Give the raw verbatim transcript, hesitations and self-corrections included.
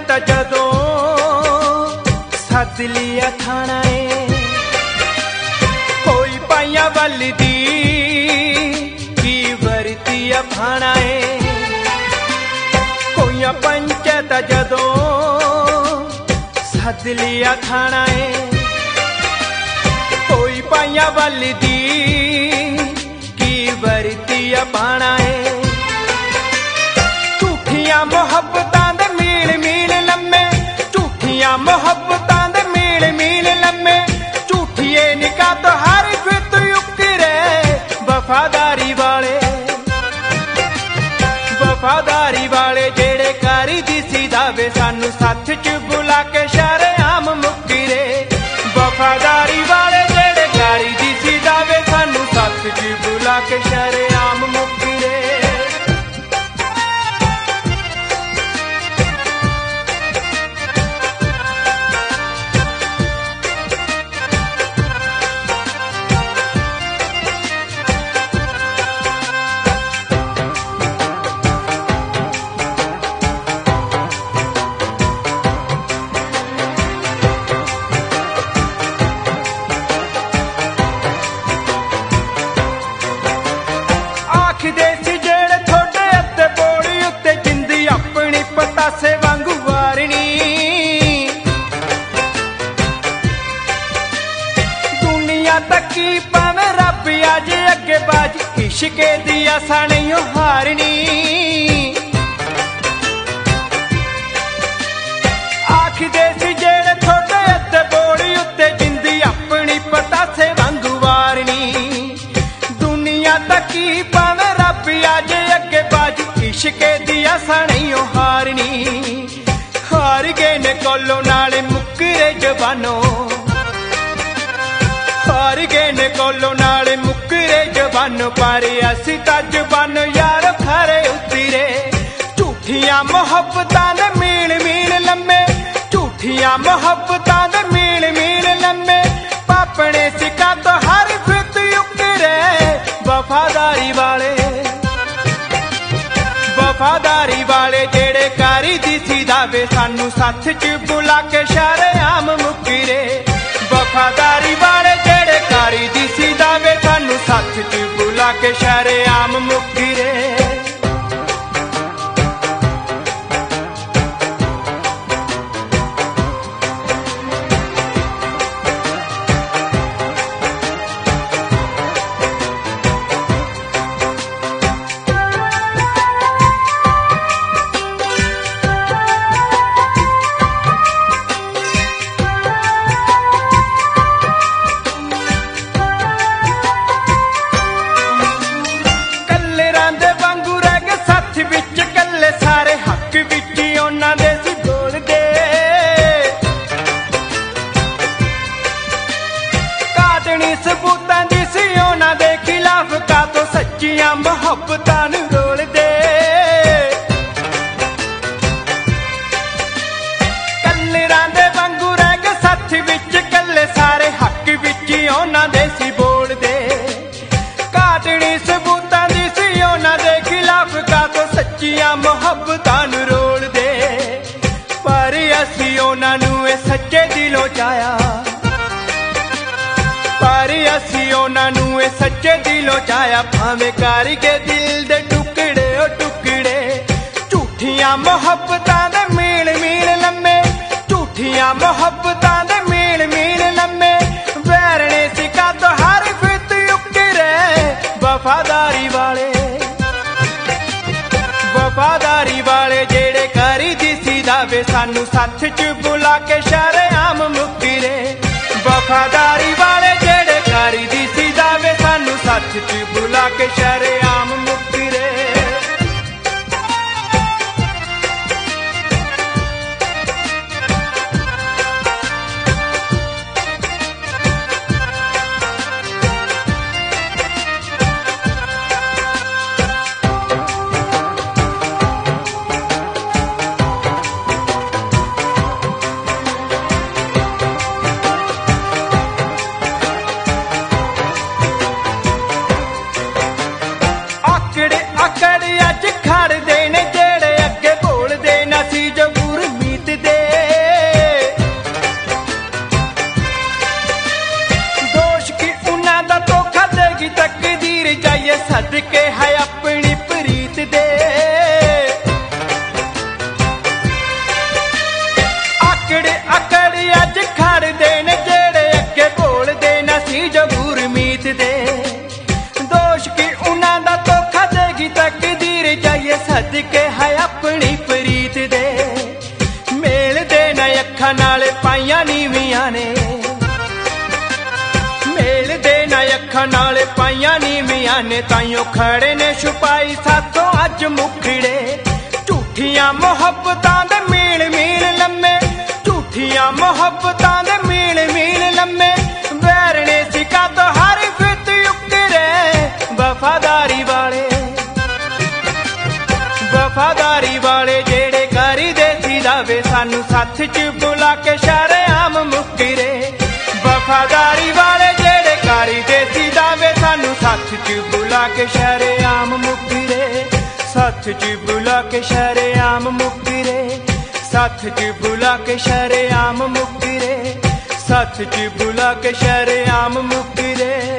ਤਾਂ ਜਦੋਂ ਸੱਦ ਲਿਆ ਥਾਣਾ ਏ ਕੋਈ ਪਾਈਆਂ ਵੱਲ ਦੀ ਕੀ ਵਰਤੀਆ ਭਾਣਾ ਏ ਕੋਈਆਂ ਪੰਚਾਇਤ ਜਦੋਂ ਸੱਦ ਲਿਆ ਥਾਣਾ ਏ ਕੋਈ ਪਾਈਆਂ ਵੱਲ ਦੀ ਕੀ ਵਰਤੀਆ ਭਾਣਾ ਏ ਝੂਠੀਆਂ ਮੁਹੱਬਤਾਂ ਦੇ ਮੀਲ ਮੀਲ ਲੰਮੇ ਝੂਠੀਆਂ ਮੁਹੱਬਤਾਂ ਦੇ ਮੀਲ ਮੀਲ ਲੰਮੇ ਝੂਠੀਏ ਨਿਕਾਹ ਤੋਂ ਹਰ ਫਿੱਤ ਉਕਰੇ ਵਫਾਦਾਰੀ ਵਾਲੇ ਵਫਾਦਾਰੀ ਵਾਲੇ ਜਿਹੜੇ ਕਰੀ ਦੀ ਸੀ ਦਾਵੇ ਸਾਨੂੰ ਸੱਥ ਚ ਬੁਲਾ ਕੇ ਸ਼ਰੇਆਮ ਮੁਕਰੇ ਵਫਾਦਾਰੀ ਵਾਲੇ ਜਿਹੜੇ ਕਰੀ ਦੀ ਸੀ ਦਾਵੇ ਸਾਨੂੰ ਸੱਥ ਚ ਬੁਲਾ ਕੇ ਸ਼ਰੇਆਮ ਮੁਕਰੇ ਆਖਦੇ ਸੀ ਜਿਹੜੇ ਥੋੜੇ ਅੱਤੇ ਬੋੜੀ ਉੱਤੇ ਜਿੰਦੀ ਆਪਣੀ ਪਤਾਸੇ ਵਾਂਗੂ ਵਾਰਨੀ ਦੁਨੀਆ ਤੱਕੀ ਭਾਵੇਂ ਰੱਬ ਅੱਜ ਅੱਗੇ ਬਾਜ ਇਸ਼ਕੇ ਦੀ ਆਸਾ ਨਹੀਂ ਹਾਰਨੀ ਆਖਦੇ ਸੀ ਜਿਹੜੇ ਥੋੜੇ ਅੱਤੇ ਬੋੜੀ ਉੱਤੇ ਜਿੰਦੀ ਆਪਣੀ ਪਤਾਸੇ ਵਾਂਗੂ ਵਾਰਨੀ ਦੁਨੀਆ ਤੱਕੀ ਭਾਵੇਂ ਰੱਬ ਅੱਜ ਅੱਗੇ ਬਾਜ ਇਸ਼ਕੇ ਦੀ ਆਸਾ ਨਹੀਂ ਹਾਰਨੀ ਹਾਰ ਗਏ ਨੇ ਕੋਲੋਂ ਨਾਲੇ ਮੁੱਕਰੇ ਜਵਾਨੋ ਹਾਰ ਗਏ ਨੇ ਕੋਲੋਂ ਨਾਲੇ ਮੁੱਕਰੇ ਜਵਾਨੋ ਪਰ ਅਸੀਂ ਤਾਂ ਜਵਾਨ ਯਾਰ ਖਰੇ ਉਤਰੇ ਝੂਠੀਆਂ ਮੁਹੱਬਤਾਂ ਦੇ ਮੀਲ ਮੀਲ ਲੰਮੇ ਝੂਠੀਆਂ ਮੁਹੱਬਤਾਂ ਦੇ ਮੀਲ ਮੀਲ ਲੰਮੇ ਪਾਪਣੇ ਸਿੱਕਾ ਤੋਂ ਹਰ ਫਿੱਤ ਉਕਰੇ ਵਫਾਦਾਰੀ ਵਾਲੇ ਵਫਾਦਾਰੀ ਵਾਲੇ ਜਿਹੜੇ ਕਰੀ ਦੀ ਸੀ ਦਾਵੇ ਸਾਨੂੰ ਸੱਥ ਚ ਬੁਲਾ ਕੇ ਸ਼ਰੇਆਮ ਮੁਕਰੇ ਵਫਾਦਾਰੀ ਵਾਲੇ ਜਿਹੜੇ ਕਰੀ ਦੀ ਸੀ ਦਾਵੇ ਸਾਨੂੰ ਸੱਥ ਚ ਬੁਲਾ ਕੇ ਸ਼ਰੇਆਮ ਮੁਕਰੇ ਵਿੱਚ ਕੱਲੇ ਸਾਰੇ ਹੱਕ ਵਿੱਚ ਉਹਨਾਂ ਦੇ ਸੀ ਬੋਲਦੇ ਕਾਟਣੀ ਸਬੂਤਾਂ ਦੀ ਸੀ ਉਹਨਾਂ ਦੇ ਖਿਲਾਫ ਕਾਤੋਂ ਸੱਚੀਆਂ ਮੁਹੱਬਤਾਂ ਨੂੰ ਰੋਲਦੇ ਕੱਲੇਰਾਂ ਦੇ ਵਾਂਗੂ ਰਹਿ ਕੇ ਸੱਥ ਵਿੱਚ ਕੱਲੇ ਸਾਰੇ ਹੱਕ ਵਿੱਚ ਉਹਨਾਂ ਦੇ ਸੀ ਬੋਲਦੇ ਕਾਟਣੀ ਸਬੂਤਾਂ ਦੀ ਸੀ ਉਹਨਾਂ ਦੇ ਖਿਲਾਫ ਕਾਤੋਂ ਸੱਚੀਆਂ ਮੁਹੱਬਤਾਂ ਨੂੰ ਰੋਲਦੇ ਪਰ ਅਸੀਂ ਉਹਨਾਂ ਨੂੰ ਇਹ ਸੱਚੇ ਦਿਲੋਂ ਚਾਹਿਆ ਪਰ ਅਸੀਂ ਉਹਨਾਂ ਨੂੰ ਇਹ ਸੱਚੇ ਦਿਲੋਂ ਚਾਹਿਆ ਭਾਵੇਂ ਕਰਕੇ ਦਿਲ ਦੇ ਟੁਕੜੇ ਉਹ ਟੁਕੜੇ ਝੂਠੀਆਂ ਮੁਹੱਬਤਾਂ ਦੇ ਮੀਲ ਮੀਲ ਲੰਮੇ ਝੂਠੀਆਂ ਮੁਹੱਬਤਾਂ ਦੇ ਮੀਲ ਮੀਲ ਲੰਮੇ ਵੈਰਣੇ ਸਿੱਕਾ ਤੋਂ ਹਰ ਫਿੱਤ ਉਕਰੇ ਵਫਾਦਾਰੀ ਵਾਲੇ ਵਫਾਦਾਰੀ ਵਾਲੇ ਜਿਹੜੇ ਕਰੀ ਦੀ ਸੀ ਦਾਵੇ ਸਾਨੂੰ ਸੱਥ ਚ ਬੁਲਾ ਕੇ ਸ਼ਰੇਆਮ ਮੁਕਰੇ ਵਫਾਦਾਰੀ ਵਾਲੇ ਜਿਹੜੇ ਕਰੀ ਦੀ ਸੀ ਦਾਵੇ ਸਾਨੂੰ ਸੱਥ ਚ ਬੁਲਾ ਕੇ ਸ਼ਰੇਆਮ ਮੁਕਰੇ ਲੜਦੇ ਨੇ ਜਿਹੜੇ ਅੱਗੇ ਬੋਲਦੇ ਨਾ ਸੀ ਜੋ ਗੁਰਮੀਤ ਦੇ। ਦੋਸ਼ ਕੀ ਉਹਨਾਂ ਦਾ ਧੋਖਾ ਦੇਗੀ ਤਕਦੀਰ, ਜਾਈਏ ਸਦਕੇ ਹੈ ਆਪਣੀ ਪ੍ਰੀਤ ਦੇ। ਮੇਲ ਦੇ ਨਾ ਅੱਖਾਂ ਨਾਲ ਪਾਈਆਂ ਨੀਵੀਆਂ ਨੇ, ਮੇਲ ਦੇ ਨਾ ਅੱਖਾਂ ਨਾਲ ਪਾਈਆਂ ਨੀਵੀਆਂ ਨੇ, ਤਾਈਓ ਖੜੇ ਨੇ ਛੁਪਾਈ ਸਾਥੋਂ ਅੱਜ ਮੁਖੜੇ। ਝੂਠੀਆਂ ਮੁਹੱਬਤਾਂ ਦੇ ਮੀਲ ਮੀਲ ਲੰਮੇ, ਝੂਠੀਆਂ ਮੁਹੱਬਤਾਂ ਦੇ ਮੀਲ ਮੀਲ ਲੰਮੇ, ਵੈਰਣੇ ਸਿਕਾ ਤੋਂ ਹਰ ਫਿੱਤ ਉਕਰੇ। ਵਫਾਦਾਰੀ ਵਾਲੇ, ਵਫਾਦਾਰੀ ਵਾਲੇ ਜਿਹੜੇ ਕਰਦੇ ਸੀ ਦਾਵੇ, ਸਾਨੂੰ ਸੱਥ ਚ ਬੁਲਾ ਕੇ ਸ਼ਰੇਆਮ ਮੁਕਰੇ। ਵਫਾਦਾਰੀ ਵਾਲੇ ਜਿਹੜੇ ਕਰਦੇ ਸੀ ਦਾਵੇ, ਸਾਨੂੰ ਸੱਥ ਚ ਬੁਲਾ ਕੇ ਸ਼ਰੇਆਮ ਮੁਕਰੇ। ਸੱਥ ਚ ਬੁਲਾ ਕੇ ਸ਼ਰੇਆਮ ਮੁਕਰੇ, ਸੱਥ ਚ ਬੁਲਾ ਕੇ ਸ਼ਰੇਆਮ ਮੁਕਰੇ, ਸੱਥ ਚ ਬੁਲਾ ਕੇ ਸ਼ਰੇਆਮ ਮੁਕਰੇ।